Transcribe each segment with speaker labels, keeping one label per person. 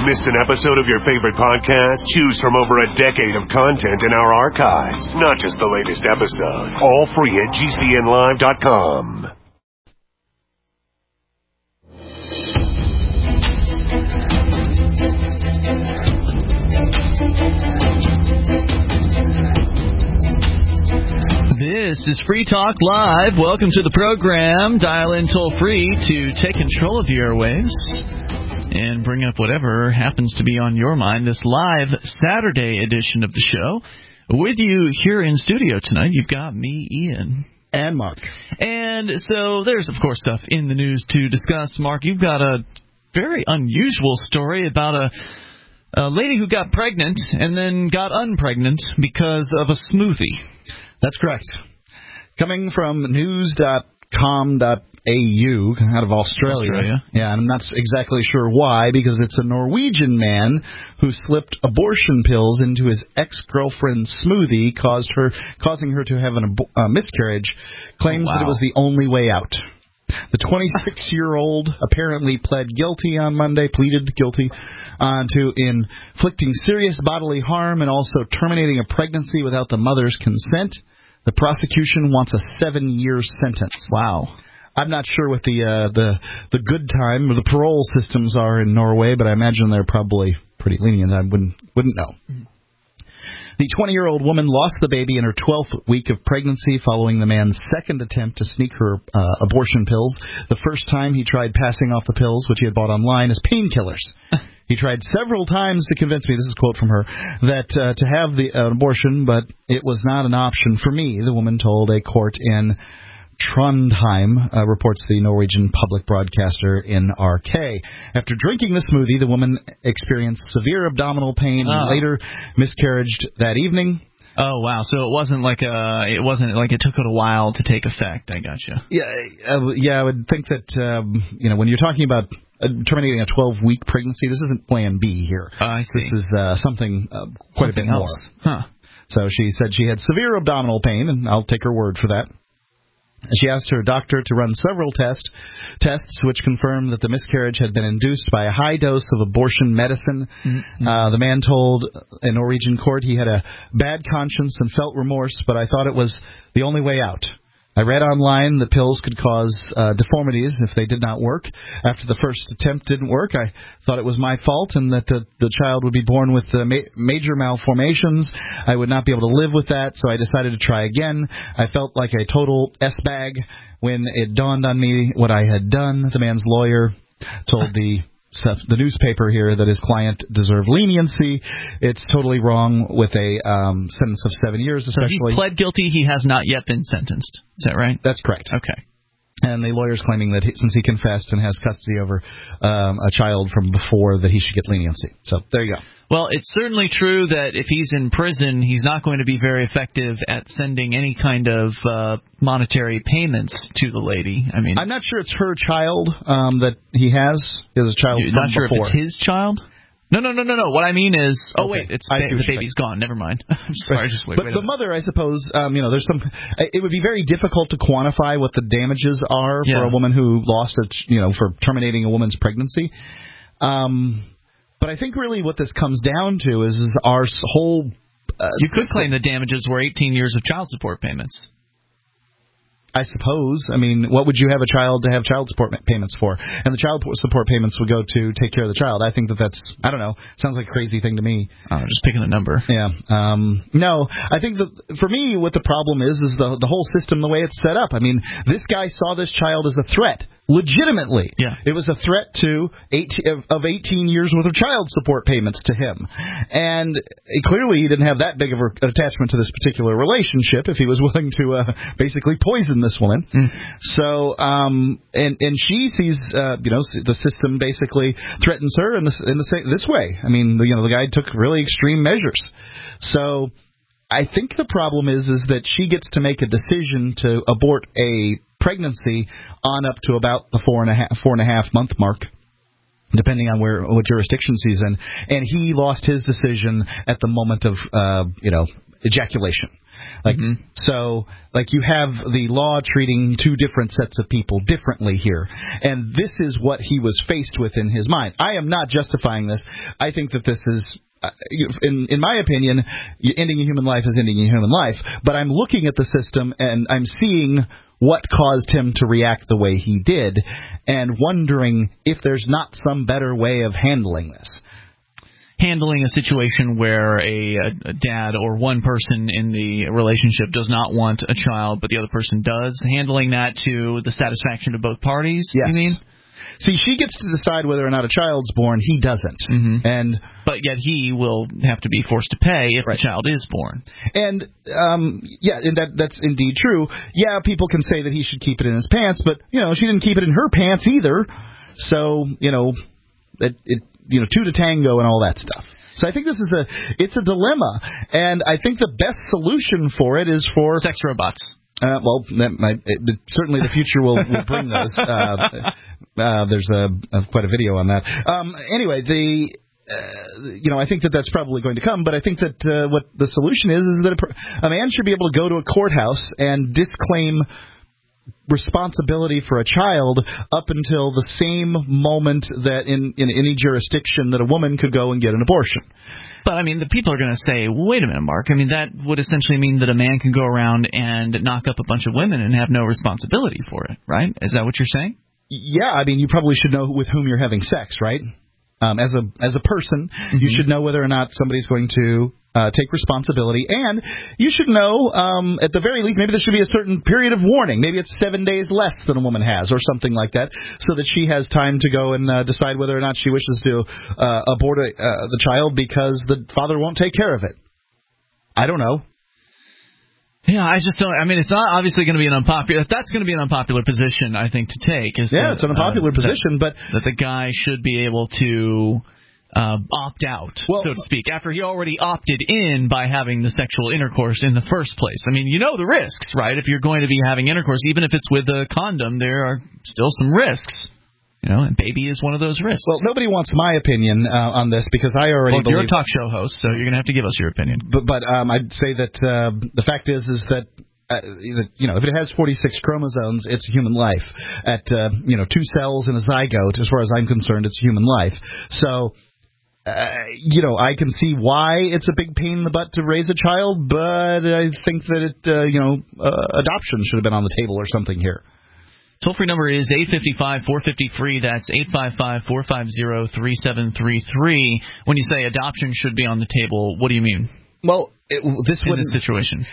Speaker 1: Missed an episode of your favorite podcast? Choose from over a decade of content in our archives, not just the latest episode. All free at GCNlive.com.
Speaker 2: This is Free Talk Live. Welcome to the program. Dial in toll-free to take control of the airwaves and bring up whatever happens to be on your mind. This live Saturday edition of the show. With you here in studio tonight, you've got me, Ian.
Speaker 3: And Mark.
Speaker 2: And so there's, of course, stuff in the news to discuss. Mark, you've got a very unusual story about a lady who got pregnant and then got unpregnant because of a smoothie.
Speaker 3: That's correct. Coming from news.com.au out of Australia. Yeah, and I'm not exactly sure why, because it's a Norwegian man who slipped abortion pills into his ex-girlfriend's smoothie, causing her to have a miscarriage, claims that it was the only way out. The 26-year-old apparently pleaded guilty to inflicting serious bodily harm and also terminating a pregnancy without the mother's consent. The prosecution wants a 7-year sentence.
Speaker 2: Wow.
Speaker 3: I'm not sure what the good time or the parole systems are in Norway, but I imagine they're probably pretty lenient. I wouldn't know. The 20-year-old woman lost the baby in her 12th week of pregnancy following the man's second attempt to sneak her abortion pills. The first time he tried passing off the pills, which he had bought online, as painkillers. He tried several times to convince me, this is a quote from her, that to have the abortion, but it was not an option for me, the woman told a court in Trondheim, reports the Norwegian public broadcaster NRK. After drinking the smoothie, the woman experienced severe abdominal pain and later miscarried that evening.
Speaker 2: Oh, wow. So it wasn't like it took it a while to take effect. I gotcha.
Speaker 3: Yeah, I would think that, when you're talking about terminating a 12-week pregnancy, this isn't plan B here.
Speaker 2: I see.
Speaker 3: This is something quite a bit more.
Speaker 2: Huh.
Speaker 3: So she said she had severe abdominal pain, and I'll take her word for that. She asked her doctor to run several tests which confirmed that the miscarriage had been induced by a high dose of abortion medicine. Mm-hmm. The man told a Norwegian court he had a bad conscience and felt remorse, but I thought it was the only way out. I read online that pills could cause deformities if they did not work. After the first attempt didn't work, I thought it was my fault and that the child would be born with major malformations. I would not be able to live with that, so I decided to try again. I felt like a total S-bag when it dawned on me what I had done. The man's lawyer told the newspaper here that his client deserved leniency. It's totally wrong with a sentence of 7 years, especially.
Speaker 2: So he's pled guilty. He has not yet been sentenced. Is that right?
Speaker 3: That's correct.
Speaker 2: Okay.
Speaker 3: And the lawyer's claiming that since he confessed and has custody over a child from before, that he should get leniency. So there you go.
Speaker 2: Well, it's certainly true that if he's in prison, he's not going to be very effective at sending any kind of monetary payments to the lady. I mean,
Speaker 3: I'm not sure it's her child that he has. He has a child
Speaker 2: You're
Speaker 3: from
Speaker 2: not sure
Speaker 3: before.
Speaker 2: if it's his child? No. What I mean is,
Speaker 3: okay.
Speaker 2: The baby's gone. Never mind. I'm sorry, just wait.
Speaker 3: But the mother, I suppose, there's some. It would be very difficult to quantify what the damages are for a woman who lost for terminating a woman's pregnancy. But I think really what this comes down to is our whole.
Speaker 2: You could claim the damages were 18 years of child support payments.
Speaker 3: I suppose. I mean, what would you have a child to have child support payments for? And the child support payments would go to take care of the child. I think that's, I don't know, sounds like a crazy thing to me.
Speaker 2: Just picking a number.
Speaker 3: Yeah. No, I think that for me what the problem is the whole system, the way it's set up. I mean, this guy saw this child as a threat. Legitimately.
Speaker 2: Yeah.
Speaker 3: It was a threat to 18 years worth of child support payments to him. And clearly he didn't have that big of an attachment to this particular relationship if he was willing to basically poison this woman. So, and she sees, the system basically threatens her in this way. I mean, the guy took really extreme measures. So I think the problem is that she gets to make a decision to abort a pregnancy on up to about the 4.5 month mark, depending on what jurisdiction she's in. And he lost his decision at the moment of, ejaculation. So you have the law treating two different sets of people differently here, and this is what he was faced with in his mind. I am not justifying this. I think that this is, in my opinion, ending a human life is ending a human life, but I'm looking at the system and I'm seeing what caused him to react the way he did and wondering if there's not some better way of handling this.
Speaker 2: Handling a situation where a dad or one person in the relationship does not want a child, but the other person does. Handling that to the satisfaction of both parties,
Speaker 3: yes.
Speaker 2: You mean?
Speaker 3: See, she gets to decide whether or not a child's born. He doesn't.
Speaker 2: But yet he will have to be forced to pay if the child is born.
Speaker 3: And, and that's indeed true. Yeah, people can say that he should keep it in his pants, but, she didn't keep it in her pants either. So, two to tango and all that stuff. So I think this is it's a dilemma, and I think the best solution for it is for
Speaker 2: sex robots.
Speaker 3: Certainly the future will bring those. There's quite a video on that. Anyway, I think that's probably going to come, but I think that what the solution is that a man should be able to go to a courthouse and disclaim responsibility for a child up until the same moment that in any jurisdiction that a woman could go and get an abortion.
Speaker 2: But, the people are going to say, wait a minute, Mark. That would essentially mean that a man can go around and knock up a bunch of women and have no responsibility for it, right? Is that what you're saying?
Speaker 3: Yeah, you probably should know with whom you're having sex, right? As a person, you should know whether or not somebody's going to take responsibility, and you should know, at the very least, maybe there should be a certain period of warning. Maybe it's 7 days less than a woman has, or something like that, so that she has time to go and decide whether or not she wishes to abort the child because the father won't take care of it. I don't know.
Speaker 2: Yeah, I just don't. It's not obviously going to be an unpopular. That's going to be an unpopular position, I think, to take.
Speaker 3: It's an unpopular position, but
Speaker 2: that the guy should be able to opt out, so to speak, after he already opted in by having the sexual intercourse in the first place. The risks, right? If you're going to be having intercourse, even if it's with a condom, there are still some risks. And baby is one of those risks.
Speaker 3: Well, nobody wants my opinion on this because I already believe...
Speaker 2: You're a talk show host, so you're going to have to give us your opinion.
Speaker 3: But I'd say that the fact is that if it has 46 chromosomes, it's a human life. At 2 cells in a zygote, as far as I'm concerned, it's a human life. So... I can see why it's a big pain in the butt to raise a child, but I think that adoption should have been on the table or something here.
Speaker 2: Toll-free number is 855-450-FREE. That's 855-450-3733. When you say adoption should be on the table, what do you mean?
Speaker 3: Well,
Speaker 2: in this situation.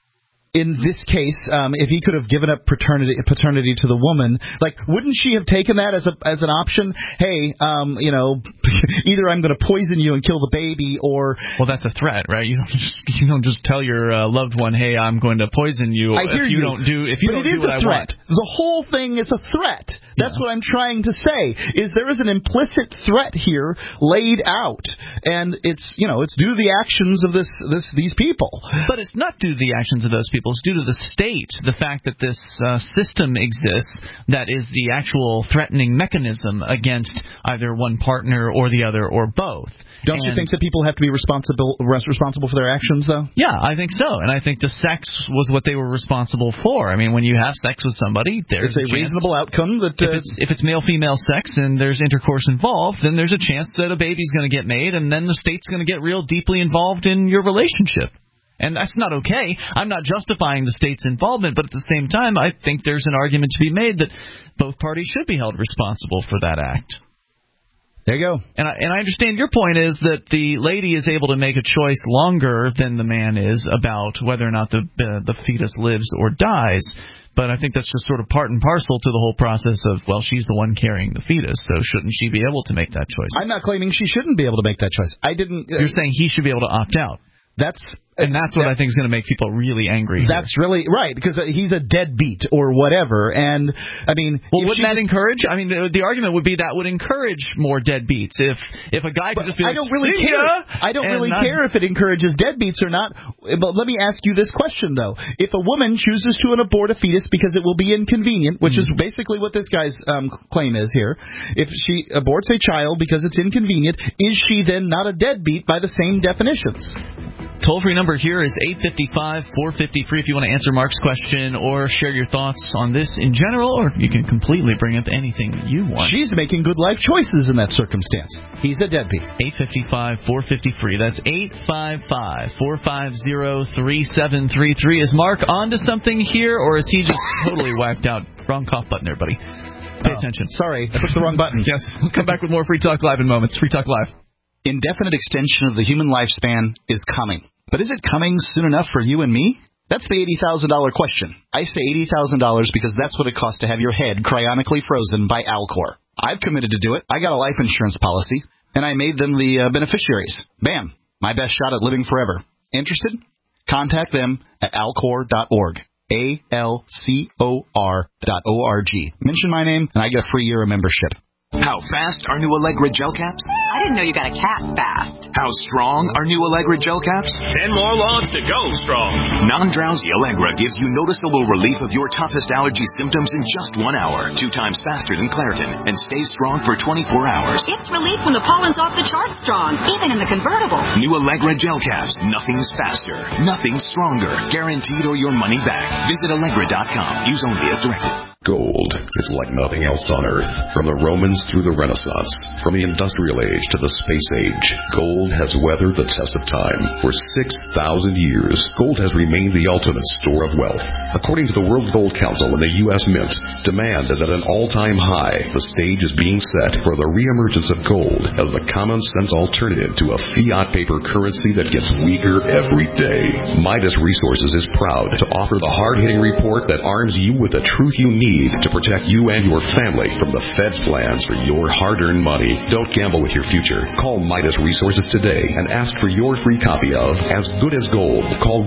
Speaker 3: In this case, if he could have given up paternity to the woman, wouldn't she have taken that as an option? Hey, either I'm going to poison you and kill the baby, or
Speaker 2: that's a threat, right? You don't just tell your loved one, hey, I'm going to poison you.
Speaker 3: I hear you.
Speaker 2: If you don't do what I want.
Speaker 3: The whole thing is a threat. That's what I'm trying to say. Is there is an implicit threat here laid out, and it's due to the actions of these people.
Speaker 2: But it's not due to the actions of those people. It's due to the state, the fact that this system exists that is the actual threatening mechanism against either one partner or the other or both.
Speaker 3: Don't you think that people have to be responsible for their actions, though?
Speaker 2: Yeah, I think so. And I think the sex was what they were responsible for. When you have sex with somebody, there's
Speaker 3: a reasonable outcome that
Speaker 2: if it's male-female sex and there's intercourse involved, then there's a chance that a baby's going to get made, and then the state's going to get real deeply involved in your relationship. And that's not okay. I'm not justifying the state's involvement, but at the same time, I think there's an argument to be made that both parties should be held responsible for that act.
Speaker 3: There you go.
Speaker 2: And I understand your point is that the lady is able to make a choice longer than the man is about whether or not the fetus lives or dies. But I think that's just sort of part and parcel to the whole process of, she's the one carrying the fetus, so shouldn't she be able to make that choice?
Speaker 3: I'm not claiming she shouldn't be able to make that choice.
Speaker 2: You're saying he should be able to opt out.
Speaker 3: That's
Speaker 2: And that's what I think is going to make people really angry.
Speaker 3: That's really right, because he's a deadbeat or whatever. And I mean,
Speaker 2: well, wouldn't that encourage? I mean, the argument would be that would encourage more deadbeats. If a guy could just be like,
Speaker 3: I don't really care. I don't really care if it encourages deadbeats or not. But let me ask you this question though: if a woman chooses to abort a fetus because it will be inconvenient, which is basically what this guy's claim is here, if she aborts a child because it's inconvenient, is she then not a deadbeat by the same definitions?
Speaker 2: Toll-free number here is 855-450-FREE if you want to answer Mark's question or share your thoughts on this in general, or you can completely bring up anything you want.
Speaker 3: She's making good life choices in that circumstance. He's a deadbeat.
Speaker 2: 855-450-FREE. That's 855-450-3733. Is Mark onto something here, or is he just totally whacked out? Wrong cough button there, buddy. Pay attention.
Speaker 3: Sorry, I pushed the wrong button.
Speaker 2: Yes. We'll come back with more Free Talk Live in moments. Free Talk Live.
Speaker 3: Indefinite extension of the human lifespan is coming. But is it coming soon enough for you and me? That's the $80,000 question. I say $80,000 because that's what it costs to have your head cryonically frozen by Alcor. I've committed to do it. I got a life insurance policy, and I made them the beneficiaries. Bam. My best shot at living forever. Interested? Contact them at alcor.org. ALCOR.org. Mention my name, and I get a free year of membership.
Speaker 4: How fast are new Allegra gel caps?
Speaker 5: I didn't know you got a cat fast.
Speaker 4: How strong are new Allegra gel caps?
Speaker 6: 10 more logs to go strong.
Speaker 4: Non-drowsy Allegra gives you noticeable relief of your toughest allergy symptoms in just 1 hour, 2 times faster than Claritin, and stays strong for 24 hours.
Speaker 5: It's relief when the pollen's off the charts strong, even in the convertible.
Speaker 4: New Allegra gel caps. Nothing's faster. Nothing's stronger. Guaranteed or your money back. Visit Allegra.com. Use only as directed.
Speaker 7: Gold is like nothing else on Earth. From the Romans through the Renaissance, from the Industrial Age to the Space Age, gold has weathered the test of time. For 6,000 years, gold has remained the ultimate store of wealth. According to the World Gold Council and the U.S. Mint, demand is at an all-time high. The stage is being set for the reemergence of gold as the common-sense alternative to a fiat paper currency that gets weaker every day. Midas Resources is proud to offer the hard-hitting report that arms you with the truth you need to protect you and your family from the Fed's plans for your hard-earned money. Don't gamble with your future. Call Midas Resources today and ask for your free copy of As Good as Gold. Call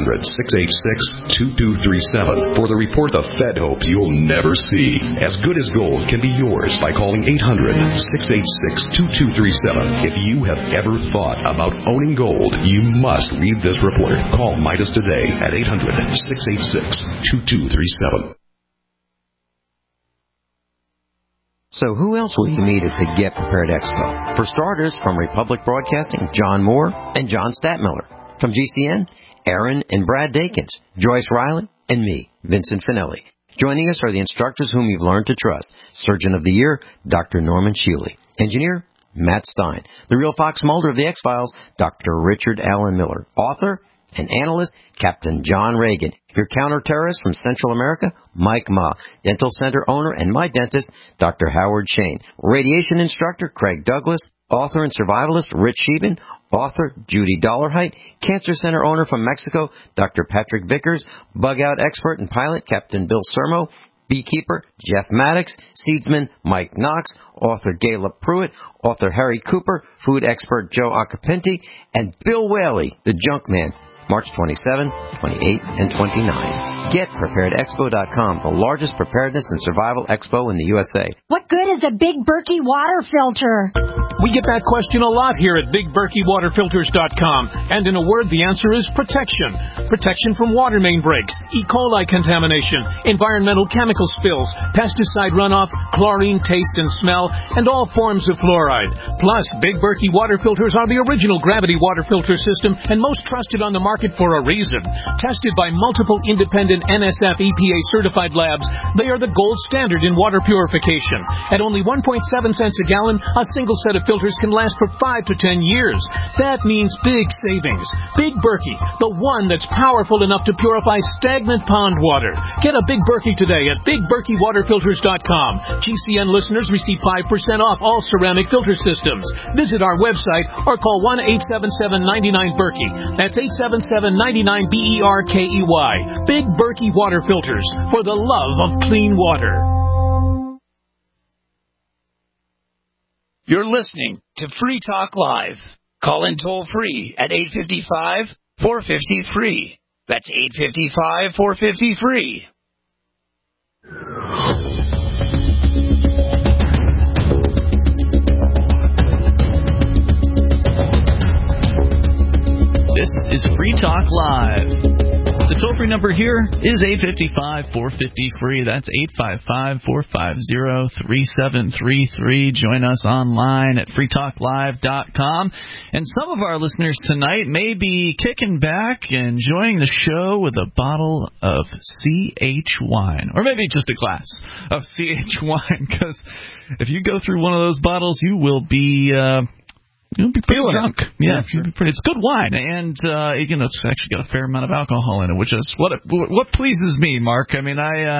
Speaker 7: 1-800-686-2237 for the report the Fed hopes you'll never see. As Good as Gold can be yours by calling 800-686-2237. If you have ever thought about owning gold, you must read this report. Call Midas today at 800-686-2237.
Speaker 8: So who else will you meet at the Get Prepared Expo? For starters, from Republic Broadcasting, John Moore and John Statmiller. From GCN, Aaron and Brad Dakins, Joyce Riley, and me, Vincent Finelli. Joining us are the instructors whom you've learned to trust. Surgeon of the Year, Dr. Norman Shealy. Engineer, Matt Stein. The real Fox Mulder of the X-Files, Dr. Richard Allen Miller. Author and analyst, Captain John Reagan. Your counter-terrorist from Central America, Mike Ma. Dental Center owner and my dentist, Dr. Howard Shane. Radiation instructor, Craig Douglas. Author and survivalist, Rich Sheben. Author, Judy Dollarhite. Cancer Center owner from Mexico, Dr. Patrick Vickers. Bug-out expert and pilot, Captain Bill Sermo. Beekeeper, Jeff Maddox. Seedsman, Mike Knox. Author, Gayla Pruitt. Author, Harry Cooper. Food expert, Joe Acapinti. And Bill Whaley, the junk man. March 27, 28, and 29. GetPreparedExpo.com, the largest preparedness and survival expo in the USA.
Speaker 9: What good is a Big Berkey water filter?
Speaker 10: We get that question a lot here at BigBerkeyWaterFilters.com. And in a word, the answer is protection. Protection from water main breaks, E. coli contamination, environmental chemical spills, pesticide runoff, chlorine taste and smell, and all forms of fluoride. Plus, Big Berkey water filters are the original gravity water filter system and most trusted on the market for a reason. Tested by multiple independent NSF EPA certified labs, they are the gold standard in water purification. At only 1.7 cents a gallon, a single set of filters can last for 5 to 10 years. That means big savings. Big Berkey, the one that's powerful enough to purify stagnant pond water. Get a Big Berkey today at BigBerkeyWaterFilters.com. GCN listeners receive 5% off all ceramic filter systems. Visit our website or call 1-877-99-BERKEY. That's 877-99-BERKEY. Big Berkey Water Filters, for the love of clean water.
Speaker 11: You're listening to Free Talk Live. Call in toll free at 855-450-FREE. That's 855-450-FREE.
Speaker 2: This is Free Talk Live. The toll-free number here is 855-450-FREE. That's 855-450-3733. Join us online at freetalklive.com. And some of our listeners tonight may be kicking back, enjoying the show with a bottle of CH wine, or maybe just a glass of CH wine, because if you go through one of those bottles, you will be... You'll be pretty drunk. Yeah, sure. It's good wine, and it's actually got a fair amount of alcohol in it, which is what pleases me, Mark. I mean,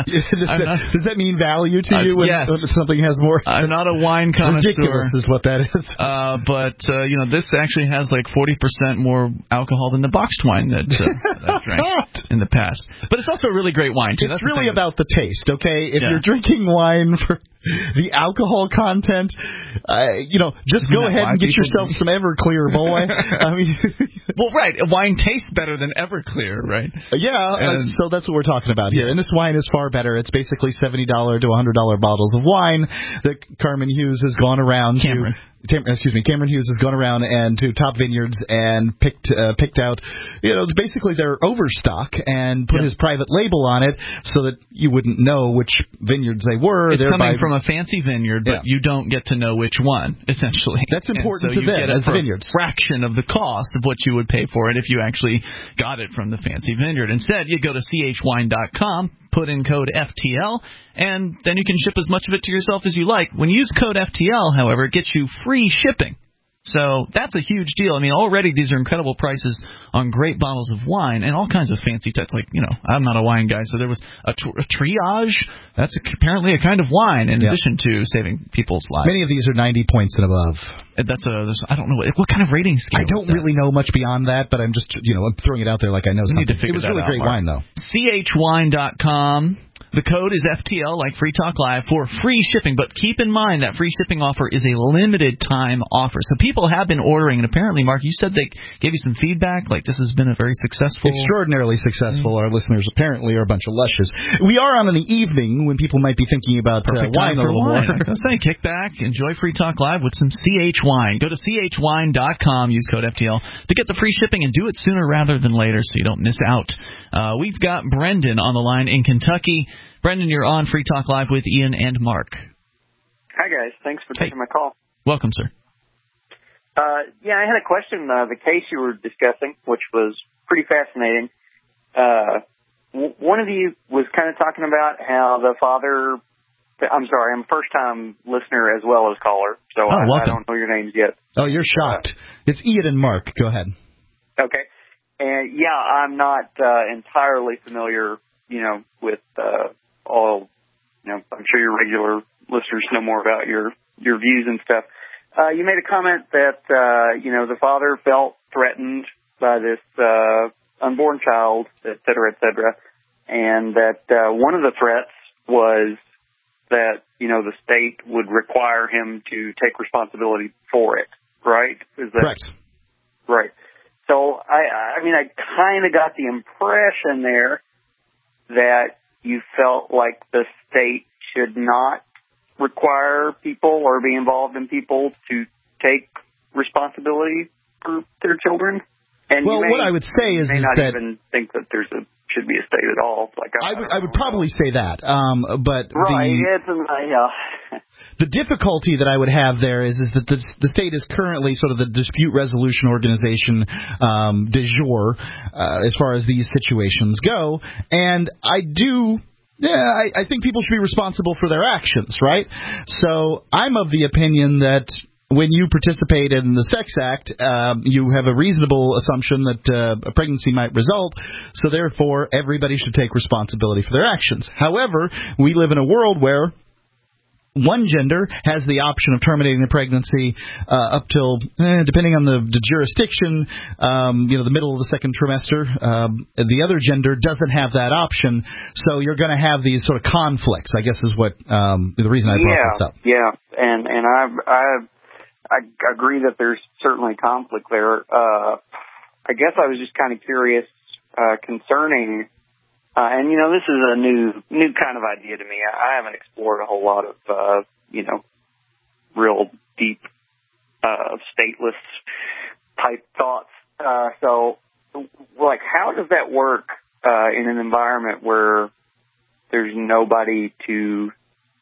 Speaker 3: does that mean value to you when something has more?
Speaker 2: I'm not a wine connoisseur.
Speaker 3: Ridiculous is what that is.
Speaker 2: But this actually has like 40% more alcohol than the boxed wine that I drank in the past. But it's also a really great wine too.
Speaker 3: It's really about the taste, okay? If you're drinking wine for the alcohol content, just go ahead and get yourself some Everclear, boy. I mean,
Speaker 2: well, right. Wine tastes better than Everclear, right?
Speaker 3: Yeah, so that's what we're talking about here. And this wine is far better. It's basically $70 to $100 bottles of wine that Cameron Hughes has gone around Cameron Hughes has gone around and to top vineyards and picked out, basically their overstock and put his private label on it so that you wouldn't know which vineyards they were.
Speaker 2: It's coming from a fancy vineyard, but you don't get to know which one, essentially.
Speaker 3: That's important to them as the vineyards.
Speaker 2: A fraction of the cost of what you would pay for it if you actually got it from the fancy vineyard. Instead, you go to chwine.com, put in code FTL, and then you can ship as much of it to yourself as you like. When you use code FTL, however, it gets you free shipping. So that's a huge deal. I mean, already these are incredible prices on great bottles of wine and all kinds of fancy tech. Like, I'm not a wine guy, so there was a triage. That's apparently a kind of wine in addition to saving people's lives.
Speaker 3: Many of these are 90 points and above.
Speaker 2: I don't know what kind of rating scale.
Speaker 3: I don't really know much beyond that, but I'm just I'm throwing it out there like I know something.
Speaker 2: It was really
Speaker 3: great wine though.
Speaker 2: chwine.com. The code is FTL, like Free Talk Live, for free shipping. But keep in mind that free shipping offer is a limited time offer. So people have been ordering, and apparently, Mark, you said they gave you some feedback, like this has been a very successful...
Speaker 3: Extraordinarily successful. Our listeners apparently are a bunch of lushes. We are on an evening when people might be thinking about wine a little more.
Speaker 2: I was saying, kick back, enjoy Free Talk Live with some CH Wine. Go to chwine.com, use code FTL to get the free shipping, and do it sooner rather than later so you don't miss out. We've got Brendan on the line in Kentucky. Brendan, you're on Free Talk Live with Ian and Mark.
Speaker 12: Hi, guys. Thanks for taking my call.
Speaker 2: Welcome, sir.
Speaker 12: I had a question. The case you were discussing, which was pretty fascinating. One of you was kind of talking about how the father... I'm sorry, I'm a first-time listener as well as caller, so I don't know your names yet.
Speaker 3: Oh, you're shocked. It's Ian and Mark. Go ahead.
Speaker 12: Okay. And, I'm not entirely familiar, with all, I'm sure your regular listeners know more about your views and stuff. You made a comment that, the father felt threatened by this unborn child, et cetera, and that one of the threats was that, the state would require him to take responsibility for it, right? Is that
Speaker 3: correct?
Speaker 12: Right. So, I kind of got the impression there that you felt like the state should not require people or be involved in people to take responsibility for their children. And
Speaker 3: what I would say is
Speaker 12: not
Speaker 3: that
Speaker 12: even think that should be a state at all. Like
Speaker 3: I would probably say that, but the difficulty that I would have there is that the state is currently sort of the dispute resolution organization du jour as far as these situations go, and I think people should be responsible for their actions, right? So I'm of the opinion that when you participate in the sex act, you have a reasonable assumption that a pregnancy might result, so therefore everybody should take responsibility for their actions. However, we live in a world where one gender has the option of terminating the pregnancy up till, depending on the jurisdiction, the middle of the second trimester. The other gender doesn't have that option, so you're going to have these sort of conflicts, I guess is what the reason I brought this up.
Speaker 12: Yeah, and I agree that there's certainly conflict there. I guess I was just kind of curious concerning, and this is a new kind of idea to me. I haven't explored a whole lot of, real deep, stateless type thoughts. So, how does that work in an environment where there's nobody to,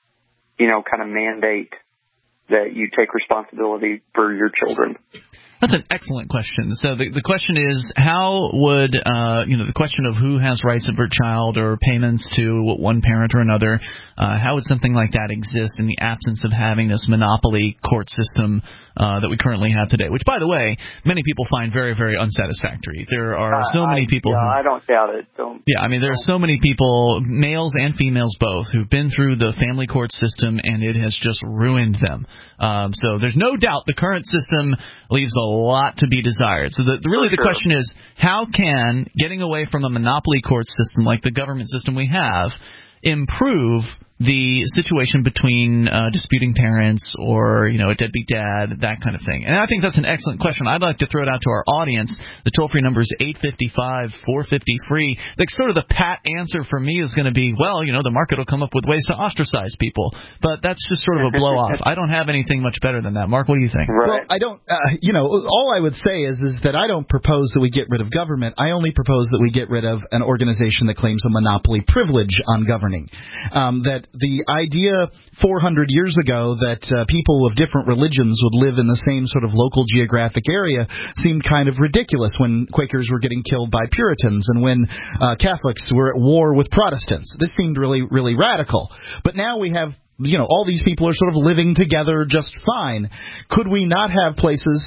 Speaker 12: kind of mandate that you take responsibility for your children?
Speaker 2: That's an excellent question. So the question is, how would the question of who has rights over a child or payments to one parent or another, how would something like that exist in the absence of having this monopoly court system that we currently have today? Which, by the way, many people find very, very unsatisfactory. There are so many people.
Speaker 12: I don't doubt it.
Speaker 2: There are so many people, males and females both, who've been through the family court system, and it has just ruined them. So there's no doubt the current system leaves a lot to be desired. So the question is, how can getting away from a monopoly court system like the government system we have improve the situation between disputing parents or, a deadbeat dad, that kind of thing? And I think that's an excellent question. I'd like to throw it out to our audience. The toll-free number is 855-450-FREE. Sort of the pat answer for me is going to be, the market will come up with ways to ostracize people. But that's just sort of a blow-off. I don't have anything much better than that. Mark, what do you think?
Speaker 3: Right. Well, I don't, all I would say is that I don't propose that we get rid of government. I only propose that we get rid of an organization that claims a monopoly privilege on governing. That the idea 400 years ago that people of different religions would live in the same sort of local geographic area seemed kind of ridiculous when Quakers were getting killed by Puritans and when Catholics were at war with Protestants. This seemed really, really radical. But now we have all these people are sort of living together just fine. Could we not have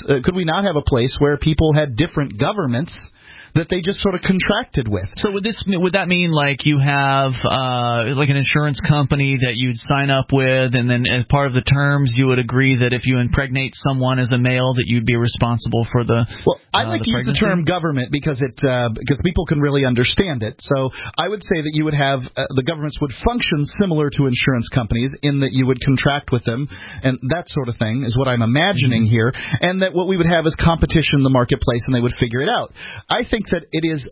Speaker 3: a place where people had different governments that they just sort of contracted with?
Speaker 2: So would that mean like you have like an insurance company that you'd sign up with, and then as part of the terms you would agree that if you impregnate someone as a male that you'd be responsible for the
Speaker 3: I like to use the term government because people can really understand it. So I would say that you would have the governments would function similar to insurance companies in that you would contract with them, and that sort of thing is what I'm imagining here, and that what we would have is competition in the marketplace and they would figure it out. I think that it is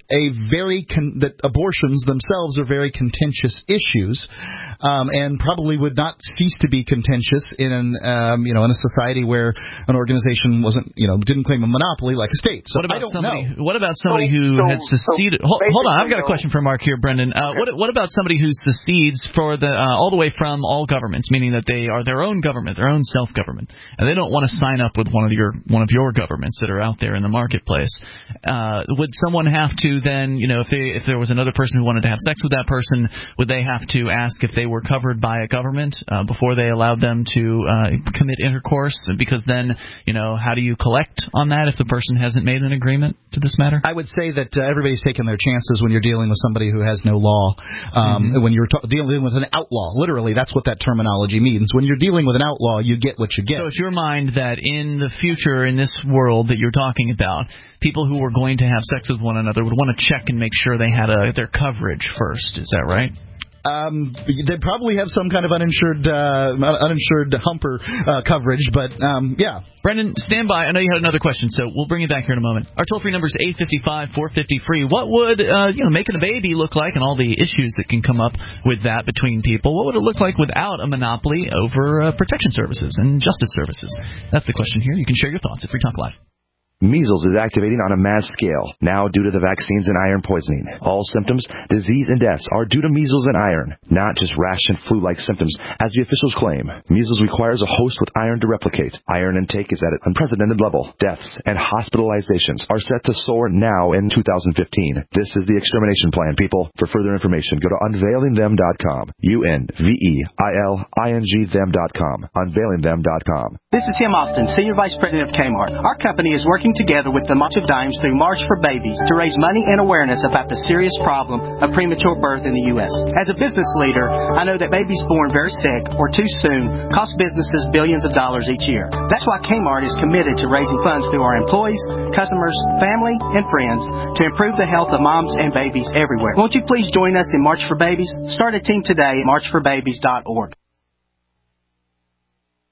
Speaker 3: that abortions themselves are very contentious issues, and probably would not cease to be contentious in in a society where an organization didn't claim a monopoly like a state. So I don't know.
Speaker 2: What about somebody who has seceded? Hold on, I've got a question for Mark here, Brendan. What about somebody who secedes for all the way from all governments, meaning that they are their own government, their own self-government, and they don't want to sign up with one of your governments that are out there in the marketplace? Would someone have to then, if there was another person who wanted to have sex with that person, would they have to ask if they were covered by a government before they allowed them to commit intercourse? Because then, how do you collect on that if the person hasn't made an agreement to this matter?
Speaker 3: I would say that everybody's taking their chances when you're dealing with somebody who has no law. When you're dealing with an outlaw, literally, that's what that terminology means. When you're dealing with an outlaw, you get what you get.
Speaker 2: So it's your mind that in the future, in this world that you're talking about, people who were going to have sex with one another would want to check and make sure they had their coverage first. Is that right?
Speaker 3: They'd probably have some kind of uninsured humper coverage, but yeah.
Speaker 2: Brendan, stand by. I know you had another question, so we'll bring you back here in a moment. Our toll-free number is 855-450-FREE. What would making a baby look like, and all the issues that can come up with that between people? What would it look like without a monopoly over protection services and justice services? That's the question here. You can share your thoughts at Free Talk Live.
Speaker 13: Measles is activating on a mass scale, now due to the vaccines and iron poisoning. All symptoms, disease, and deaths are due to measles and iron, not just rash and flu-like symptoms, as the officials claim. Measles requires a host with iron to replicate. Iron intake is at an unprecedented level. Deaths and hospitalizations are set to soar now in 2015. This is the extermination plan, people. For further information, go to unveilingthem.com. UNVEILING-them.com. Unveilingthem.com.
Speaker 14: This is Tim Austin, Senior Vice President of Kmart. Our company is working together with the March of Dimes through March for Babies to raise money and awareness about the serious problem of premature birth in the U.S. As a business leader, I know that babies born very sick or too soon cost businesses billions of dollars each year. That's why Kmart is committed to raising funds through our employees, customers, family, and friends to improve the health of moms and babies everywhere. Won't you please join us in March for Babies? Start a team today at marchforbabies.org.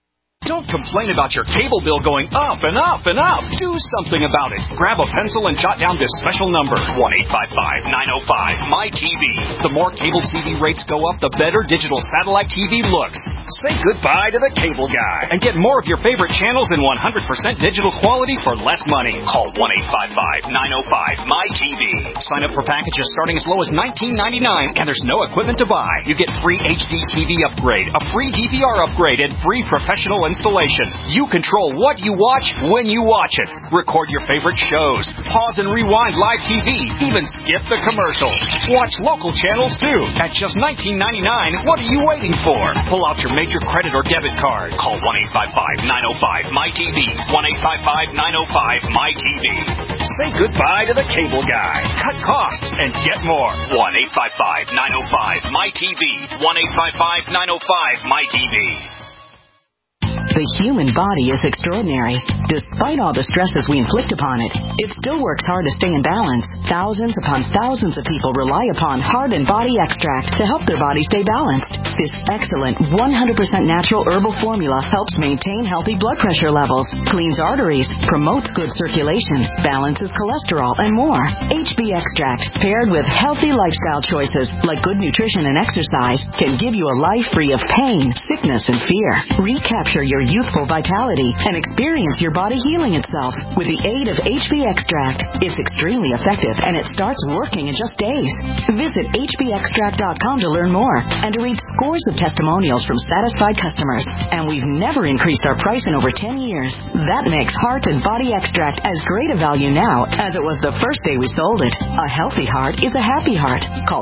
Speaker 6: Don't complain about your cable bill going up and up and up. Do something about it. Grab a pencil and jot down this special number, 1-855-905-MY-TV. The more cable TV rates go up, the better digital satellite TV looks. Say goodbye to the cable guy and get more of your favorite channels in 100% digital quality for less money. Call 1-855-905-MY-TV. Sign up for packages starting as low as $19.99, and there's no equipment to buy. You get free HD TV upgrade, a free DVR upgrade, and free professional installation. You control what you watch when you watch it. Record your favorite shows. Pause and rewind live TV. Even skip the commercials. Watch local channels too. At just $19.99, what are you waiting for? Pull out your major credit or debit card. Call 1-855-905-MY-TV. 1-855-905-MY-TV. Say goodbye to the cable guy. Cut costs and get more. 1-855-905-MY-TV. 1-855-905-MY-TV.
Speaker 15: The human body is extraordinary. Despite all the stresses we inflict upon it, it still works hard to stay in balance. Thousands upon thousands of people rely upon Heart and Body Extract to help their body stay balanced. This excellent 100% natural herbal formula helps maintain healthy blood pressure levels, cleans arteries, promotes good circulation, balances cholesterol, and more. HB Extract, paired with healthy lifestyle choices like good nutrition and exercise, can give you a life free of pain, sickness, and fear. Recapture your youthful vitality and experience your body healing itself with the aid of HB Extract. It's extremely effective and it starts working in just days. Visit hbextract.com to learn more and to read scores of testimonials from satisfied customers. And we've never increased our price in over 10 years. That makes Heart and Body Extract as great a value now as it was the first day we sold it. A healthy heart is a happy heart. Call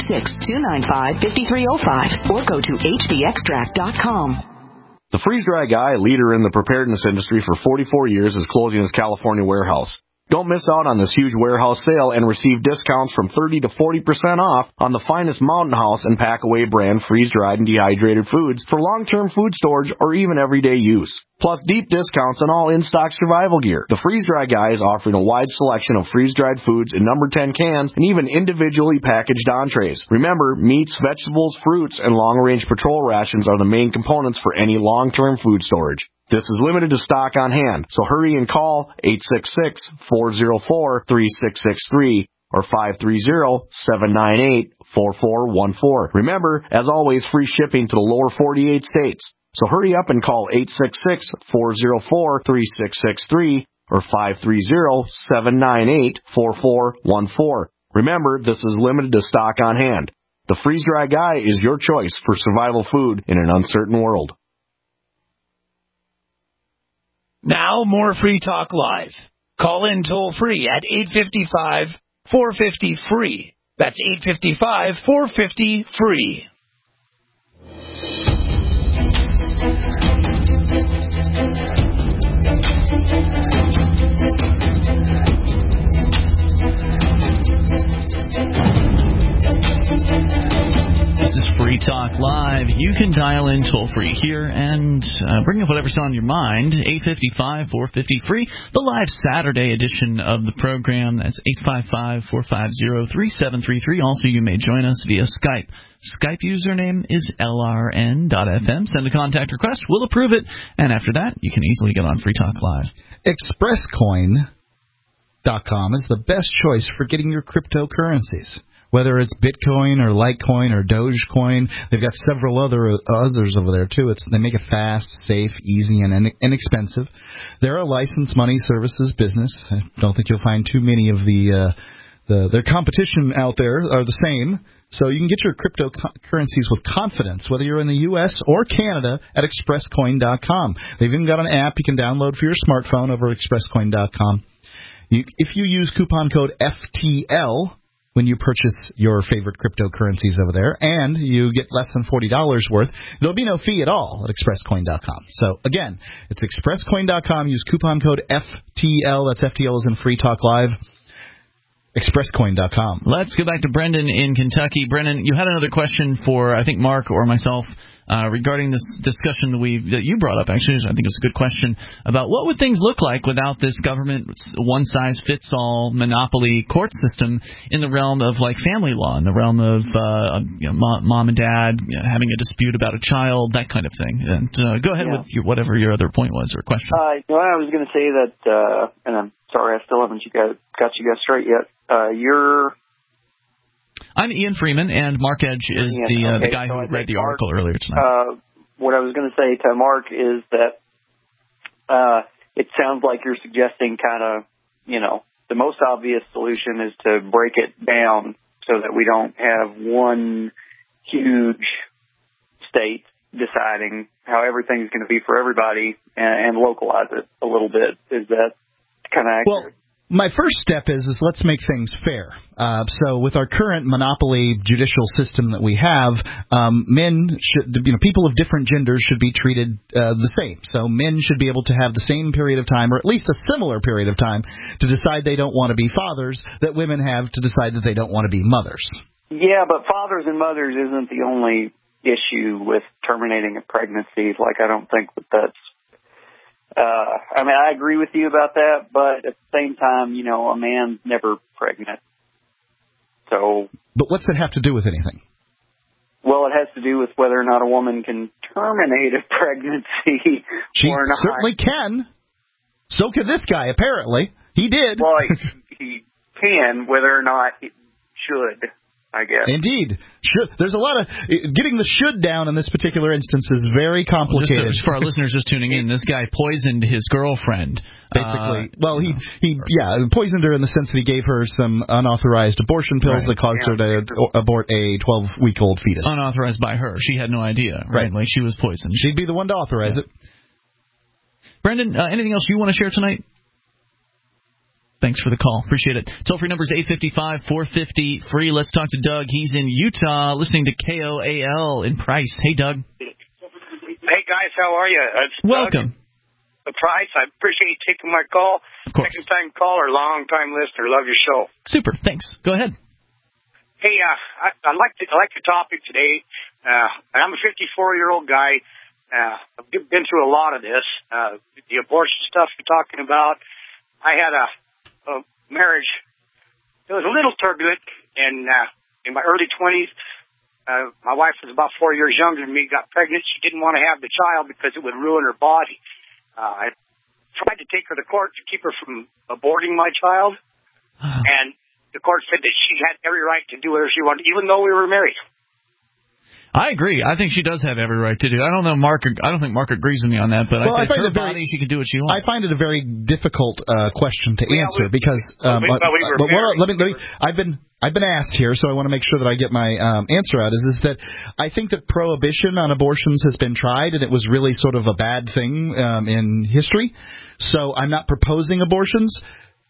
Speaker 15: 866-295-5305 or go to hbextract.com.
Speaker 16: The freeze-dry guy, leader in the preparedness industry for 44 years, is closing his California warehouse. Don't miss out on this huge warehouse sale and receive discounts from 30 to 40% off on the finest Mountain House and Packaway brand freeze-dried and dehydrated foods for long-term food storage or even everyday use. Plus deep discounts on all in-stock survival gear. The Freeze-Dry Guy is offering a wide selection of freeze-dried foods in number 10 cans and even individually packaged entrees. Remember, meats, vegetables, fruits, and long-range patrol rations are the main components for any long-term food storage. This is limited to stock on hand, so hurry and call 866-404-3663 or 530-798-4414. Remember, as always, free shipping to the lower 48 states. So hurry up and call 866-404-3663 or 530-798-4414. Remember, this is limited to stock on hand. The Freeze-Dry Guy is your choice for survival food in an uncertain world.
Speaker 11: Now, more Free Talk Live. Call in toll-free at 855-450-FREE. That's 855-450-FREE.
Speaker 2: This is Free Talk Live. You can dial in toll-free here and bring up whatever's on your mind. 855-450-FREE, the live Saturday edition of the program. That's 855-450-3733. Also, you may join us via Skype. Skype username is LRN.FM. Send a contact request. We'll approve it. And after that, you can easily get on Free Talk Live.
Speaker 3: ExpressCoin.com is the best choice for getting your cryptocurrencies. Whether it's Bitcoin or Litecoin or Dogecoin, they've got several others over there, too. They make it fast, safe, easy, and inexpensive. They're a licensed money services business. I don't think you'll find too many of their competition out there are the same. So you can get your cryptocurrencies with confidence, whether you're in the U.S. or Canada, at ExpressCoin.com. They've even got an app you can download for your smartphone over at ExpressCoin.com. If you use coupon code FTL when you purchase your favorite cryptocurrencies over there, and you get less than $40 worth, there'll be no fee at all at ExpressCoin.com. So, again, it's ExpressCoin.com. Use coupon code FTL. That's FTL as in Free Talk Live. ExpressCoin.com.
Speaker 2: Let's go back to Brendan in Kentucky. Brendan, you had another question for, I think, Mark or myself regarding this discussion that you brought up. Actually, I think it's a good question about what would things look like without this government one-size-fits-all monopoly court system in the realm of like family law, in the realm of mom and dad having a dispute about a child, that kind of thing. And go ahead with whatever your other point was or question.
Speaker 12: I was going to say that, and I'm sorry, I still haven't got you guys straight yet.
Speaker 2: I'm Ian Freeman, and Mark Edge is the guy who read the article earlier tonight.
Speaker 12: What I was going to say to Mark is that it sounds like you're suggesting kind of, the most obvious solution is to break it down so that we don't have one huge state deciding how everything's going to be for everybody and localize it a little bit. Is that kind of accurate?
Speaker 3: Well, my first step is let's make things fair. So with our current monopoly judicial system that we have, men should, people of different genders should be treated the same. So men should be able to have the same period of time, or at least a similar period of time, to decide they don't want to be fathers that women have to decide that they don't want to be mothers.
Speaker 12: Yeah, but fathers and mothers isn't the only issue with terminating a pregnancy. Like, I don't think that's I agree with you about that, but at the same time, a man's never pregnant. So. But
Speaker 3: what's that have to do with anything?
Speaker 12: Well, it has to do with whether or not a woman can terminate a pregnancy.
Speaker 3: She
Speaker 12: or not.
Speaker 3: Certainly can. So can this guy, apparently. He did.
Speaker 12: Well, he can, whether or not he should, I guess.
Speaker 3: Indeed. There's a lot of getting the should down in this particular instance is very complicated.
Speaker 2: For our listeners just tuning in, this guy poisoned his girlfriend.
Speaker 3: Basically, he poisoned her in the sense that he gave her some unauthorized abortion pills that caused her to abort a 12-week-old fetus.
Speaker 2: Unauthorized by her. She had no idea, right? Like she was poisoned.
Speaker 3: She'd be the one to authorize it.
Speaker 2: Brendan, anything else you want to share tonight? Thanks for the call. Appreciate it. Toll-free number is 855-450-FREE. Let's talk to Doug. He's in Utah listening to KOAL in Price. Hey, Doug.
Speaker 17: Hey, guys. How are you?
Speaker 2: Welcome.
Speaker 17: The Price. I appreciate you taking my call.
Speaker 2: Of course.
Speaker 17: Second-time caller, long-time listener. Love your show.
Speaker 2: Super. Thanks. Go ahead.
Speaker 17: Hey, I like the topic today. I'm a 54-year-old guy. I've been through a lot of this. The abortion stuff you're talking about. I had a marriage. It was a little turbulent, and in my early 20s, my wife was about 4 years younger than me, got pregnant. She didn't want to have the child because it would ruin her body. I tried to take her to court to keep her from aborting my child, and the court said that she had every right to do whatever she wanted, even though we were married.
Speaker 2: I agree. I think she does have every right to do. I don't think Mark agrees with me on that, but I think it's her body. She can do what she wants.
Speaker 3: I find it a very difficult question to answer because I've been asked here, so I want to make sure that I get my answer out. Is that I think that prohibition on abortions has been tried, and it was really sort of a bad thing in history. So I'm not proposing prohibitions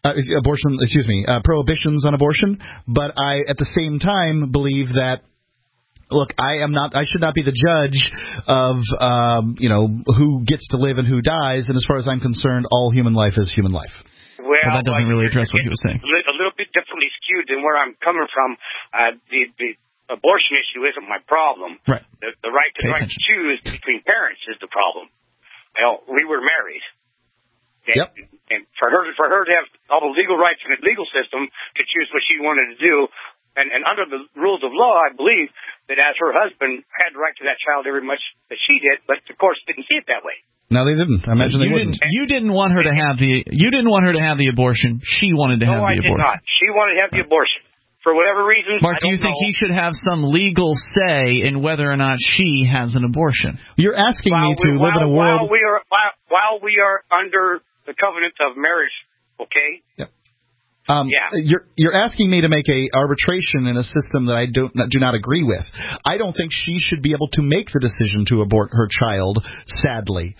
Speaker 3: on abortion, but I at the same time believe that. Look, I should not be the judge of, who gets to live and who dies. And as far as I'm concerned, all human life is human life.
Speaker 17: Well,
Speaker 2: that doesn't really address what he was saying.
Speaker 17: A little bit differently skewed than where I'm coming from. The abortion issue isn't my problem.
Speaker 2: Right.
Speaker 17: The right to choose between parents is the problem. We were married. And,
Speaker 3: yep.
Speaker 17: And for her to have all the legal rights in the legal system to choose what she wanted to do. And under the rules of law, I believe that as her husband had the right to that child every much that she did, but the courts didn't see it that way.
Speaker 3: No, they didn't. I imagine they wouldn't.
Speaker 2: You didn't want her to have the abortion. She wanted to have the abortion.
Speaker 17: No, I did not. She wanted to have the abortion. For whatever reason,
Speaker 2: Mark, do you think he should have some legal say in whether or not she has an abortion?
Speaker 3: You're asking me to live in a world
Speaker 17: while we are under the covenant of marriage, okay?
Speaker 3: Yep. You're asking me to make a arbitration in a system that I do not agree with. I don't think she should be able to make the decision to abort her child, sadly.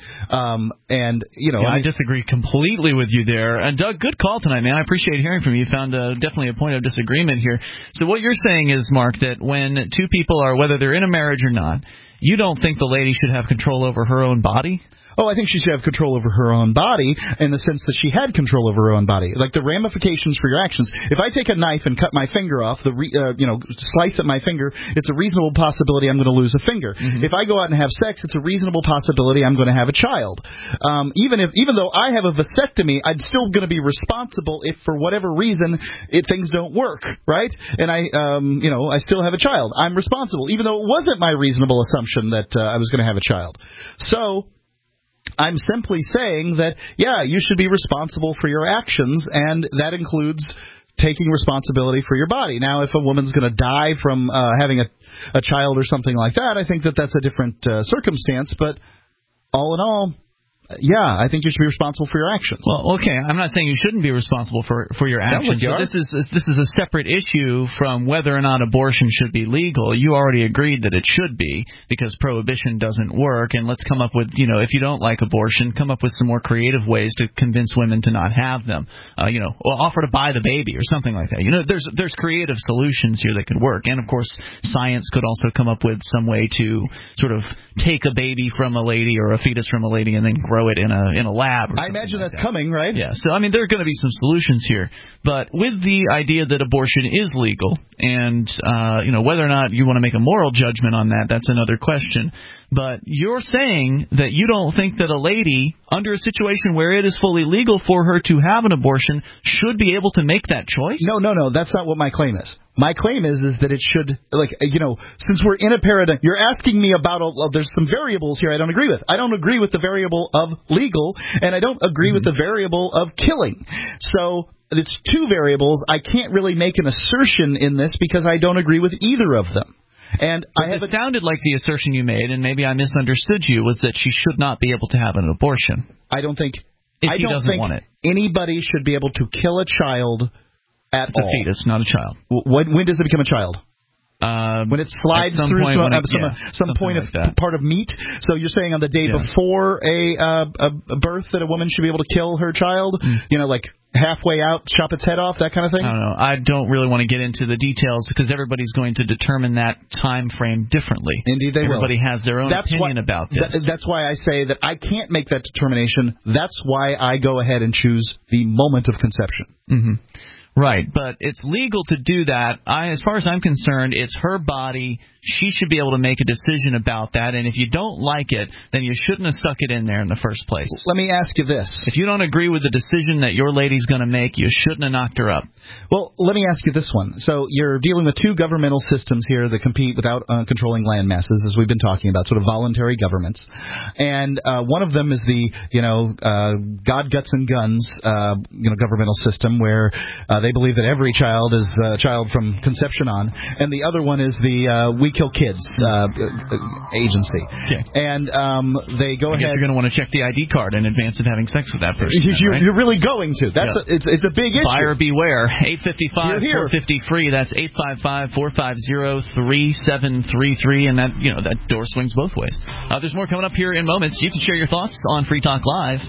Speaker 3: I
Speaker 2: disagree completely with you there. And Doug, good call tonight, man. I appreciate hearing from you. You found definitely a point of disagreement here. So what you're saying is, Mark, that when two people are, whether they're in a marriage or not, you don't think the lady should have control over her own body?
Speaker 3: I think she should have control over her own body in the sense that she had control over her own body. Like the ramifications for your actions. If I take a knife and cut my finger off, slice at my finger, it's a reasonable possibility I'm going to lose a finger. If I go out and have sex, it's a reasonable possibility I'm going to have a child. Even though I have a vasectomy, I'm still going to be responsible if for whatever reason things don't work, right? And I still have a child. I'm responsible, even though it wasn't my reasonable assumption that I was going to have a child. So I'm simply saying that, you should be responsible for your actions, and that includes taking responsibility for your body. Now, if a woman's going to die from having a child or something like that, I think that's a different circumstance. But all in all, I think you should be responsible for your actions.
Speaker 2: Well, okay, I'm not saying you shouldn't be responsible for your actions. So this is a separate issue from whether or not abortion should be legal. You already agreed that it should be because prohibition doesn't work. And let's come up with, if you don't like abortion, come up with some more creative ways to convince women to not have them. Offer to buy the baby or something like that. There's creative solutions here that could work. And of course, science could also come up with some way to sort of take a baby from a lady or a fetus from a lady and then grow it in a lab.
Speaker 3: I imagine that's coming, right?
Speaker 2: Yeah. So there are going to be some solutions here, but with the idea that abortion is legal, and whether or not you want to make a moral judgment on that's another question. But you're saying that you don't think that a lady, under a situation where it is fully legal for her to have an abortion, should be able to make that choice?
Speaker 3: No, that's not what my claim is. My claim is that it should, since we're in a paradigm, you're asking me about, there's some variables here I don't agree with. I don't agree with the variable of legal, and I don't agree with the variable of killing. So it's two variables. I can't really make an assertion in this because I don't agree with either of them. And
Speaker 2: it sounded like the assertion you made, and maybe I misunderstood you, was that she should not be able to have an abortion.
Speaker 3: I don't think
Speaker 2: want it.
Speaker 3: Anybody should be able to kill a child at all.
Speaker 2: It's a fetus, not a child.
Speaker 3: When does it become a child? When it slides through some point of part of meat. So you're saying on the day before a birth that a woman should be able to kill her child? Like halfway out, chop its head off, that kind of thing?
Speaker 2: I don't know. I don't really want to get into the details because everybody's going to determine that time frame differently.
Speaker 3: Indeed, they will.
Speaker 2: Everybody has their own opinion about this.
Speaker 3: That's why I say that I can't make that determination. That's why I go ahead and choose the moment of conception.
Speaker 2: Mm-hmm. Right, but it's legal to do that. As far as I'm concerned, it's her body. She should be able to make a decision about that, and if you don't like it, then you shouldn't have stuck it in there in the first place.
Speaker 3: Let me ask you this.
Speaker 2: If you don't agree with the decision that your lady's going to make, you shouldn't have knocked her up.
Speaker 3: Well, let me ask you this one. So you're dealing with two governmental systems here that compete without controlling land masses, as we've been talking about, sort of voluntary governments. And one of them is the, God, guts, and guns, governmental system where they believe that every child is a child from conception on. And the other one is the We Kill Kids agency.
Speaker 2: Okay.
Speaker 3: And they go ahead.
Speaker 2: You're going to want to check the ID card in advance of having sex with that person.
Speaker 3: You're really going to. It's a big issue.
Speaker 2: Buyer beware. 855-450-FREE. That's 855-450-3733. And that door swings both ways. There's more coming up here in moments. You can share your thoughts on Free Talk Live.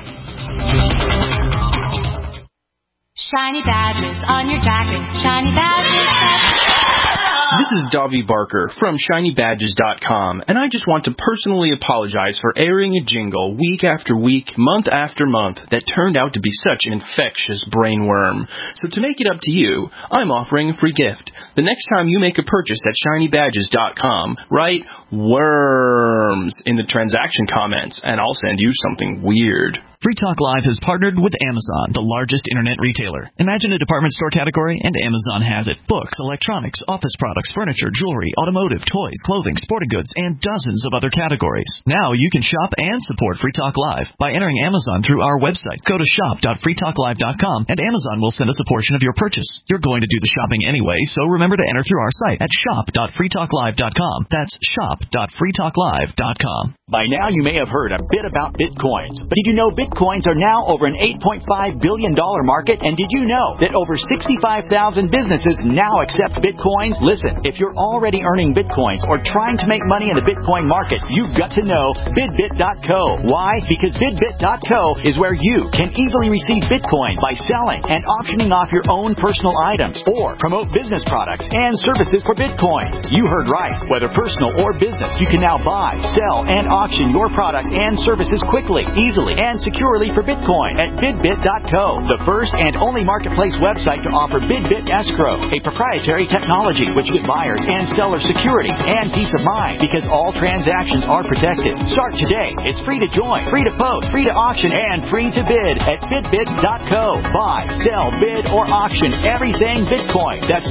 Speaker 18: Shiny badges on your jacket. Shiny badges.
Speaker 19: This is Dobby Barker from ShinyBadges.com, and I just want to personally apologize for airing a jingle week after week, month after month, that turned out to be such an infectious brainworm. So to make it up to you, I'm offering a free gift. The next time you make a purchase at ShinyBadges.com, write worms in the transaction comments, and I'll send you something weird.
Speaker 2: Free Talk Live has partnered with Amazon, the largest internet retailer. Imagine a department store category, and Amazon has it. Books, electronics, office products, furniture, jewelry, automotive, toys, clothing, sporting goods, and dozens of other categories. Now you can shop and support Free Talk Live by entering Amazon through our website. Go to shop.freetalklive.com, and Amazon will send us a portion of your purchase. You're going to do the shopping anyway, so remember to enter through our site at shop.freetalklive.com. That's shop.freetalklive.com.
Speaker 20: By now you may have heard a bit about Bitcoins, but did you know Bitcoins are now over an $8.5 billion market? And did you know that over 65,000 businesses now accept Bitcoins? Listen, if you're already earning Bitcoins or trying to make money in the Bitcoin market, you've got to know BidBit.co. Why? Because BidBit.co is where you can easily receive Bitcoin by selling and auctioning off your own personal items or promote business products and services for Bitcoin. You heard right. Whether personal or business, you can now buy, sell, and auction your product and services quickly, easily, and securely for Bitcoin at BidBit.co, the first and only marketplace website to offer BidBit Escrow, a proprietary technology which gives buyers and sellers security and peace of mind because all transactions are protected. Start today. It's free to join, free to post, free to auction, and free to bid at BidBit.co. Buy, sell, bid, or auction everything Bitcoin. That's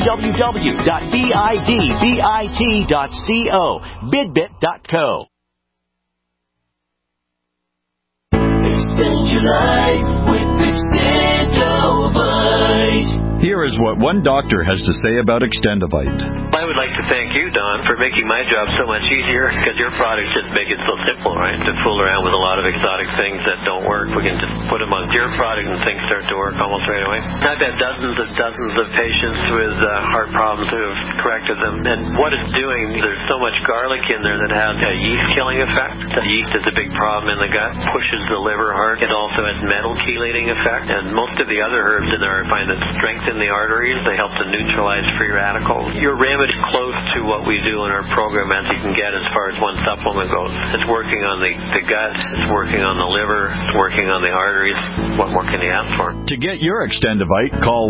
Speaker 20: www.bidbit.co. BidBit.co.
Speaker 21: Extend your life with Extendovite.
Speaker 22: Here is what one doctor has to say about Extendovite.
Speaker 23: I would like to thank you, Don, for making my job so much easier, because your products just make it so simple, right? To fool around with a lot of exotic things that don't work, we can just put them on your product and things start to work almost right away. I've had dozens of patients with heart problems who have corrected them, and what it's doing, there's so much garlic in there that has a yeast-killing effect. The yeast is a big problem in the gut, pushes the liver hard. It also has metal chelating effect, and most of the other herbs in there I find that strengthen the arteries. They help to neutralize free radicals. Your remedy is close to what we do in our program as you can get as far as one supplement goes. It's working on the gut, it's working on the liver, it's working on the arteries. What more can you ask for?
Speaker 22: To get your Extendovite, call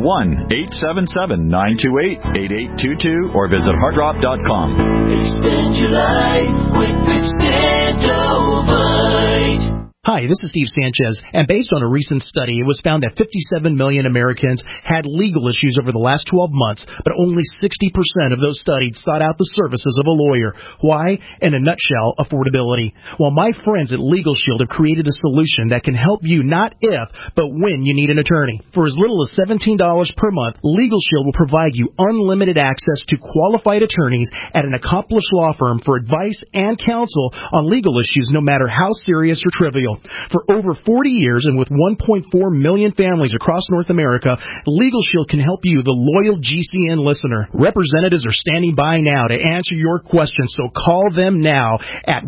Speaker 22: 1-877-928-8822 or visit heartdrop.com.
Speaker 21: Extend your life with Extendovite.
Speaker 24: Hi, this is Steve Sanchez, and based on a recent study, it was found that 57 million Americans had legal issues over the last 12 months, but only 60% of those studied sought out the services of a lawyer. Why? In a nutshell, affordability. Well, my friends at Legal Shield have created a solution that can help you not if, but when you need an attorney. For as little as $17 per month, Legal Shield will provide you unlimited access to qualified attorneys at an accomplished law firm for advice and counsel on legal issues, no matter how serious or trivial. For over 40 years and with 1.4 million families across North America, Legal Shield can help you, the loyal GCN listener. Representatives are standing by now to answer your questions, so call them now at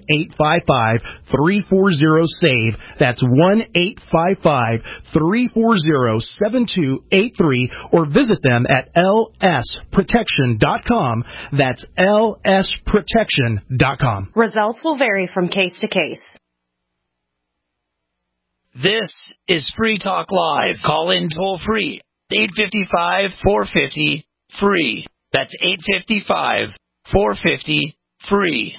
Speaker 24: 1-855-340-SAVE. That's 1-855-340-7283, or visit them at lsprotection.com. That's lsprotection.com.
Speaker 25: Results will vary from case to case.
Speaker 11: This is Free Talk Live. Call in toll free. 855-450-FREE. That's 855-450-FREE.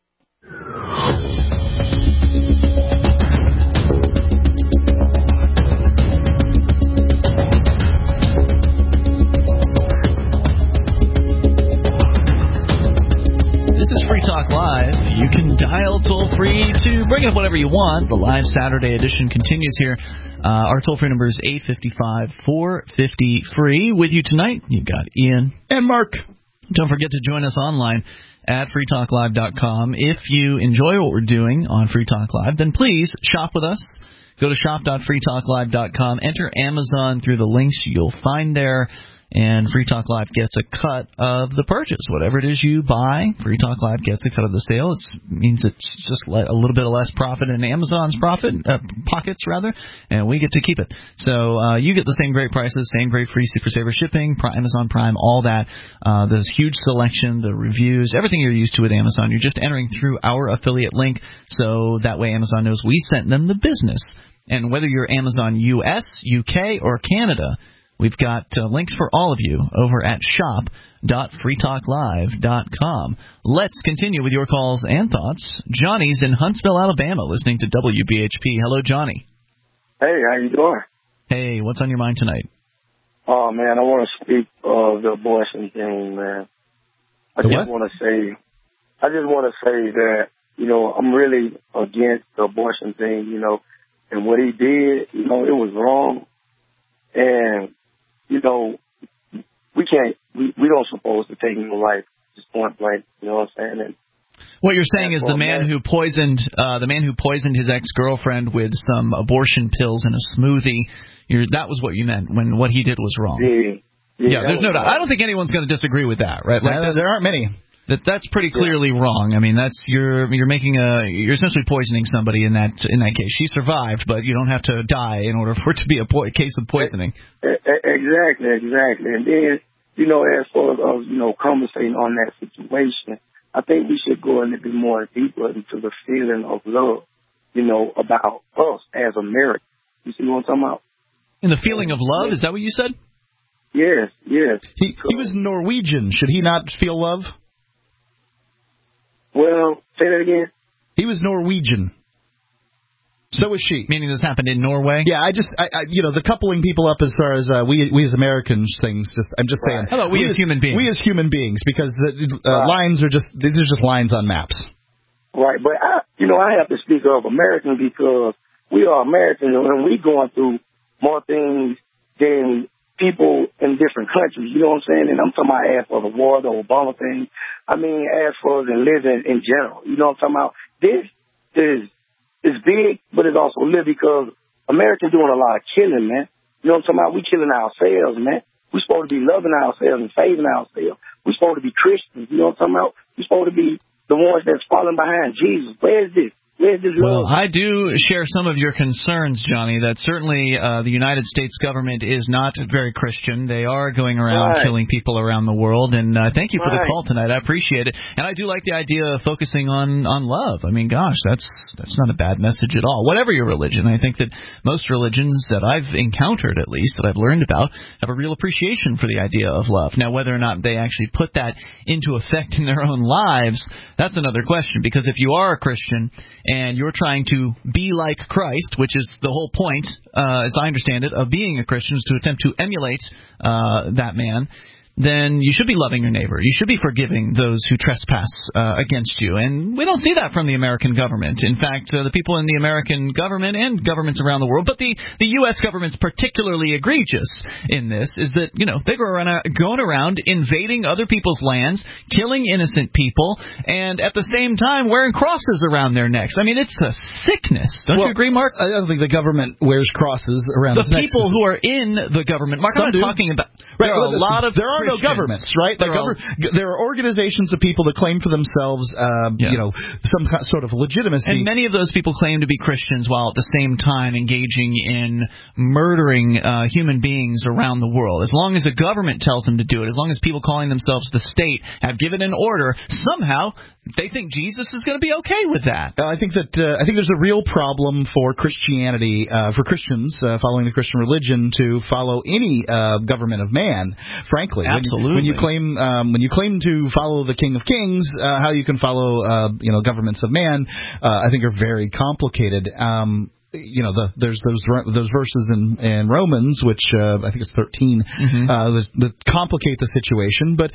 Speaker 2: This is Free Talk Live. You can dial toll-free to bring up whatever you want. The live Saturday edition continues here. Our toll-free number is 855-450-FREE. With you tonight, you've got Ian.
Speaker 3: And Mark.
Speaker 2: Don't forget to join us online at freetalklive.com. If you enjoy what we're doing on Free Talk Live, then please shop with us. Go to shop.freetalklive.com. Enter Amazon through the links you'll find there. And Free Talk Live gets a cut of the purchase. Whatever it is you buy, Free Talk Live gets a cut of the sale. It means it's just a little bit of less profit in Amazon's pockets, and we get to keep it. So you get the same great prices, same great free Super Saver shipping, Amazon Prime, all that. This huge selection, the reviews, everything you're used to with Amazon. You're just entering through our affiliate link, so that way Amazon knows we sent them the business. And whether you're Amazon US, UK, or Canada, we've got links for all of you over at shop.freetalklive.com. Let's continue with your calls and thoughts. Johnny's in Huntsville, Alabama, listening to WBHP. Hello, Johnny.
Speaker 26: Hey, how you doing?
Speaker 2: Hey, what's on your mind tonight?
Speaker 26: Oh, man, I want to speak of the abortion thing, man. I just want to say that, I'm really against the abortion thing, and what he did, it was wrong. And we don't supposed to take human life, just point blank, you know what I'm saying? And
Speaker 2: what you're saying is the man who poisoned his ex-girlfriend with some abortion pills in a smoothie, that was what you meant when what he did was wrong. Yeah, there's no doubt. I don't think anyone's going to disagree with that, right?
Speaker 3: There aren't many.
Speaker 2: That's pretty clearly wrong. I mean, you're essentially poisoning somebody in that case. She survived, but you don't have to die in order for it to be a case of poisoning.
Speaker 26: Exactly. And then, as far as conversating on that situation, I think we should go a little bit more deeper into the feeling of love, about us as Americans. You see what I'm talking about?
Speaker 2: And the feeling of love, is that what you said?
Speaker 26: Yes.
Speaker 3: He was Norwegian. Should he not feel love?
Speaker 26: Well, say that again.
Speaker 3: He was Norwegian. So was she.
Speaker 2: Meaning this happened in Norway?
Speaker 3: Yeah, I the coupling people up as far as we as Americans things. I'm just saying.
Speaker 2: How about we as human beings?
Speaker 3: We as human beings, because lines are just lines on maps.
Speaker 26: Right, but I have to speak of Americans because we are Americans and we going through more things than people in different countries. You know what I'm saying? And I'm talking about as for the war, the Obama thing. I mean, as for the living in general. You know what I'm talking about? This is. It's big, but it's also little because Americans doing a lot of killing, man. You know what I'm talking about? We killing ourselves, man. We're supposed to be loving ourselves and saving ourselves. We're supposed to be Christians. You know what I'm talking about? We're supposed to be the ones that's following behind Jesus. Where is this?
Speaker 2: Well, I do share some of your concerns, Johnny, that certainly the United States government is not very Christian. They are going around killing people around the world, and thank you for the call tonight. I appreciate it. And I do like the idea of focusing on love. I mean, gosh, that's not a bad message at all. Whatever your religion, I think that most religions that I've encountered, at least, that I've learned about, have a real appreciation for the idea of love. Now, whether or not they actually put that into effect in their own lives, that's another question, because if you are a Christian and you're trying to be like Christ, which is the whole point, as I understand it, of being a Christian, is to attempt to emulate that man, then you should be loving your neighbor. You should be forgiving those who trespass against you. And we don't see that from the American government. In fact, the people in the American government and governments around the world, but the U.S. government's particularly egregious in this, is that, they go going around invading other people's lands, killing innocent people, and at the same time wearing crosses around their necks. I mean, it's a sickness. Don't you agree, Mark?
Speaker 3: I don't think the government wears crosses around
Speaker 2: the people who are in the government. Mark, I'm not talking about... There are a lot of...
Speaker 3: There are no governments, right? There are organizations of people that claim for themselves, some sort of legitimacy.
Speaker 2: And many of those people claim to be Christians while at the same time engaging in murdering human beings around the world. As long as the government tells them to do it, as long as people calling themselves the state have given an order, somehow they think Jesus is going to be okay with that.
Speaker 3: I think there's a real problem for Christianity, for Christians following the Christian religion to follow any government of man. Frankly,
Speaker 2: absolutely.
Speaker 3: When you claim to follow the King of Kings, how you can follow governments of man, I think are very complicated. There's those verses in Romans, which I think it's 13, that complicate the situation. But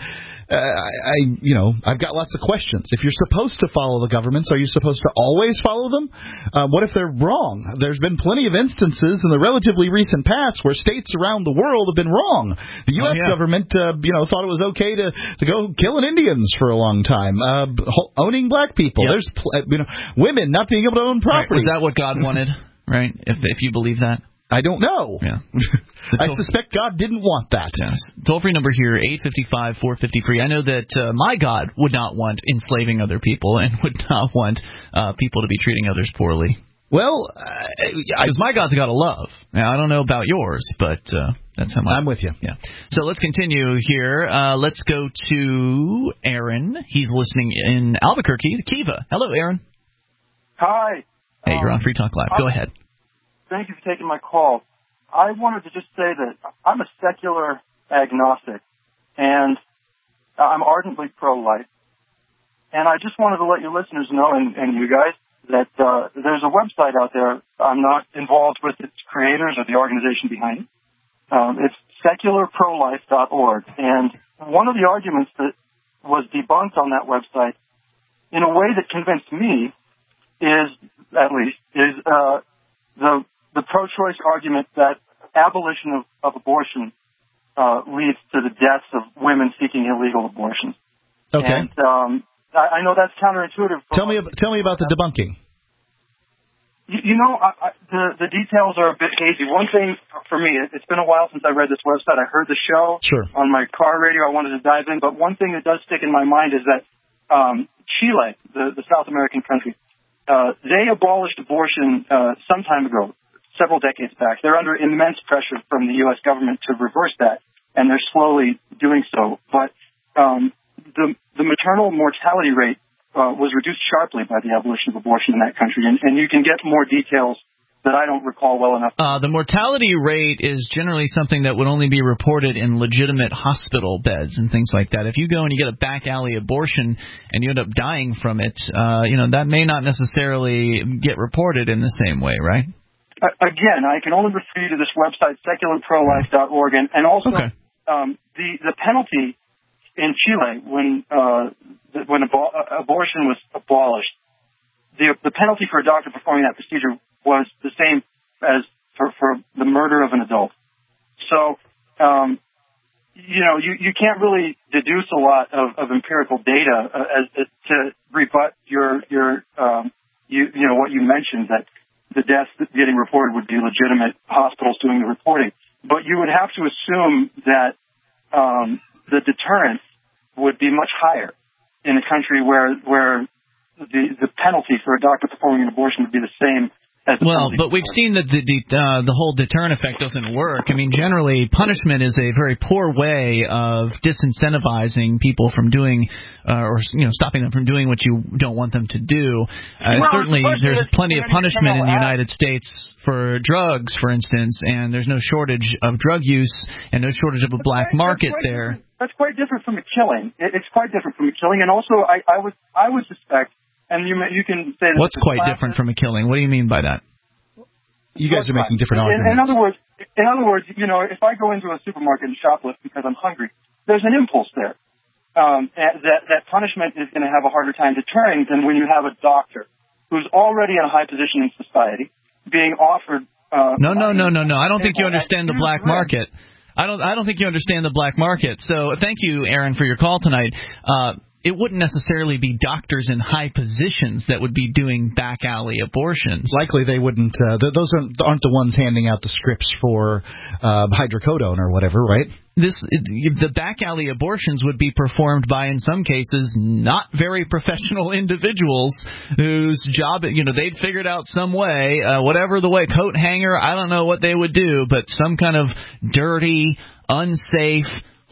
Speaker 3: I've got lots of questions. If you're supposed to follow the governments, are you supposed to always follow them? What if they're wrong? There's been plenty of instances in the relatively recent past where states around the world have been wrong. The U.S. government, thought it was okay to go killing Indians for a long time, owning black people. There's women not being able to own property.
Speaker 2: Right. Was that what God wanted? Right, if you believe that.
Speaker 3: I don't know.
Speaker 2: Yeah.
Speaker 3: I suspect God didn't want that.
Speaker 2: Yes. Toll-free number here, 855-450-FREE. I know that my God would not want enslaving other people and would not want people to be treating others poorly.
Speaker 3: Well,
Speaker 2: because my God's a God of love. Now, I don't know about yours, but that's how
Speaker 3: I'm with you.
Speaker 2: Yeah. So let's continue here. Let's go to Aaron. He's listening in Albuquerque, Kiva. Hello, Aaron.
Speaker 1: Hi.
Speaker 2: Hey, you're on Free Talk Live. Go ahead.
Speaker 1: Thank you for taking my call. I wanted to just say that I'm a secular agnostic, and I'm ardently pro-life. And I just wanted to let your listeners know, and you guys, that there's a website out there. I'm not involved with its creators or the organization behind it. It's secularprolife.org. And one of the arguments that was debunked on that website in a way that convinced me is the pro-choice argument that abolition of abortion leads to the deaths of women seeking illegal abortions.
Speaker 3: Okay.
Speaker 1: And I know that's counterintuitive.
Speaker 3: Tell me about the debunking.
Speaker 1: The details are a bit hazy. One thing for me, it's been a while since I read this website. I heard the show on my car radio. I wanted to dive in, but one thing that does stick in my mind is that Chile, the South American country, they abolished abortion some time ago, several decades back. They're under immense pressure from the U.S. government to reverse that, and they're slowly doing so. But the maternal mortality rate was reduced sharply by the abolition of abortion in that country, and you can get more details that I don't recall well enough.
Speaker 2: The mortality rate is generally something that would only be reported in legitimate hospital beds and things like that. If you go and you get a back alley abortion and you end up dying from it, that may not necessarily get reported in the same way, right?
Speaker 1: Again, I can only refer you to this website, secularprolife.org, and also the penalty in Chile when abortion was abolished. The penalty for a doctor performing that procedure was the same as for the murder of an adult. So, you can't really deduce a lot of empirical data to rebut what you mentioned, that the deaths getting reported would be legitimate hospitals doing the reporting. But you would have to assume that the deterrence would be much higher in a country where the penalty for a doctor performing an abortion would be the same.
Speaker 2: But we've seen that the whole deterrent effect doesn't work. I mean, generally, punishment is a very poor way of disincentivizing people from doing, stopping them from doing what you don't want them to do. Certainly, there's plenty of punishment in the United States for drugs, for instance, and there's no shortage of drug use and no shortage of a black market there.
Speaker 1: That's quite different from a killing. It's quite different from a killing, and also I would suspect. And you can say that.
Speaker 2: What's quite different from a killing? What do you mean by that?
Speaker 3: You guys are making different arguments.
Speaker 1: In other words, if I go into a supermarket and shoplift because I'm hungry, there's an impulse there. That punishment is going to have a harder time deterring than when you have a doctor who's already in a high position in society being offered.
Speaker 2: No. I don't think you understand the black market. I don't think you understand the black market. So thank you, Aaron, for your call tonight. It wouldn't necessarily be doctors in high positions that would be doing back alley abortions.
Speaker 3: Likely they wouldn't. Those aren't the ones handing out the scripts for hydrocodone or whatever, right?
Speaker 2: The back alley abortions would be performed by, in some cases, not very professional individuals whose job, they'd figured out some way, whatever the way, coat hanger, I don't know what they would do, but some kind of dirty, unsafe,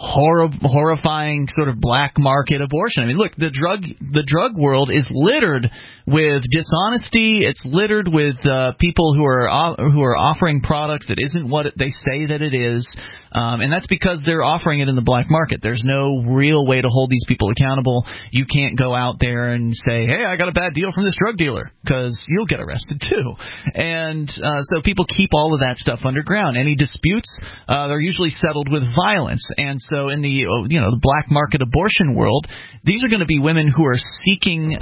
Speaker 2: horrifying sort of black market abortion. I mean, look, the drug world is littered with dishonesty. It's littered with people who are offering product that isn't what they say that it is, and that's because they're offering it in the black market. There's no real way to hold these people accountable. You can't go out there and say, "Hey, I got a bad deal from this drug dealer," because you'll get arrested too. And so people keep all of that stuff underground. Any disputes, they're usually settled with violence. And so in the the black market abortion world, these are going to be women who are seeking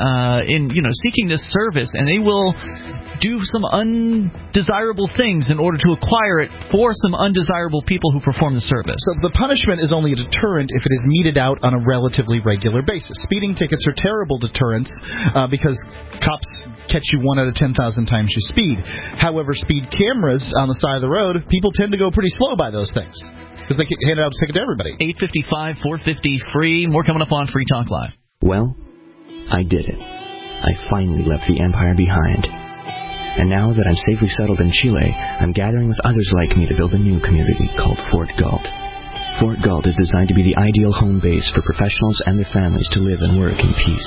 Speaker 2: this service, and they will do some undesirable things in order to acquire it for some undesirable people who perform the service.
Speaker 3: So the punishment is only a deterrent if it is meted out on a relatively regular basis. Speeding tickets are terrible deterrents because cops catch you 1 out of 10,000 times you speed. However, speed cameras on the side of the road, people tend to go pretty slow by those things because they hand out a ticket to everybody.
Speaker 2: 855-450-FREE. More coming up on Free Talk Live.
Speaker 4: Well, I did it. I finally left the empire behind. And now that I'm safely settled in Chile, I'm gathering with others like me to build a new community called Fort Galt. Fort Galt is designed to be the ideal home base for professionals and their families to live and work in peace.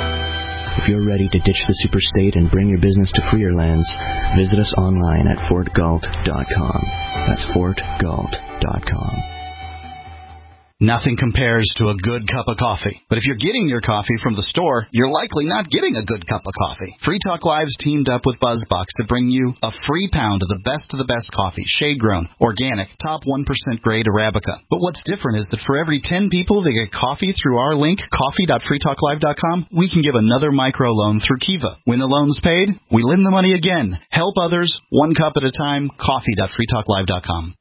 Speaker 4: If you're ready to ditch the superstate and bring your business to freer lands, visit us online at fortgalt.com. That's fortgalt.com.
Speaker 3: Nothing compares to a good cup of coffee. But if you're getting your coffee from the store, you're likely not getting a good cup of coffee. Free Talk Live's teamed up with BuzzBox to bring you a free pound of the best coffee, shade-grown, organic, top 1% grade Arabica. But what's different is that for every 10 people that get coffee through our link, coffee.freetalklive.com, we can give another microloan through Kiva. When the loan's paid, we lend the money again. Help others, 1 cup at a time, coffee.freetalklive.com.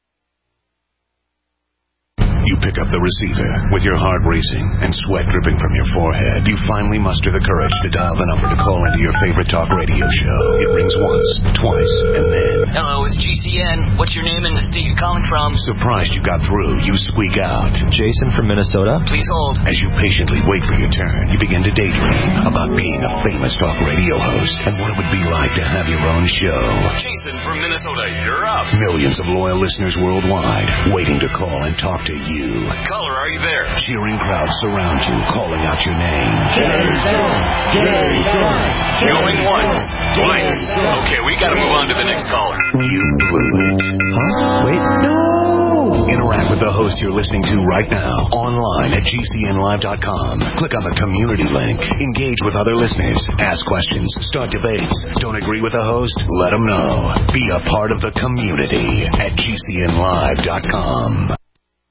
Speaker 5: You pick up the receiver with your heart racing and sweat dripping from your forehead. You finally muster the courage to dial the number to call into your favorite talk radio show. It rings once, twice, and then...
Speaker 7: Hello, it's GCN. What's your name and the state you're calling from?
Speaker 5: Surprised you got through, you squeak out.
Speaker 7: Jason from Minnesota. Please hold.
Speaker 5: As you patiently wait for your turn, you begin to daydream about being a famous talk radio host and what it would be like to have your own show.
Speaker 7: Jason from Minnesota, you're up.
Speaker 5: Millions of loyal listeners worldwide waiting to call and talk to you.
Speaker 7: Caller, Are you there?
Speaker 5: Cheering crowds surround you, calling out your name.
Speaker 21: Jerry Thorne! Jerry Thorne!
Speaker 7: Going once, twice. Okay, we gotta move on to the next caller.
Speaker 5: You blew it. Huh? Wait. No! Interact with the host you're listening to right now. Online at GCNlive.com. Click on the community link. Engage with other listeners. Ask questions. Start debates. Don't agree with the host? Let them know. Be a part of the community at GCNlive.com.